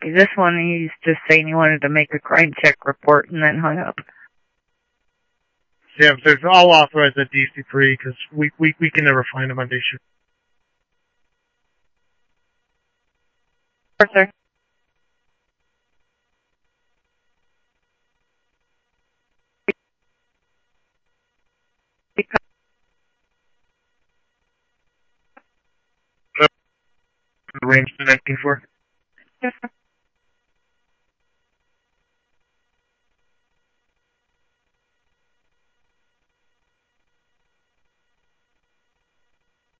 This one, he's just saying he wanted to make a crime check report and then hung up. Yeah, so I'll authorize that DC-3 because we can never find him on day shift. Sir. Range to 19-4. Yes, sir.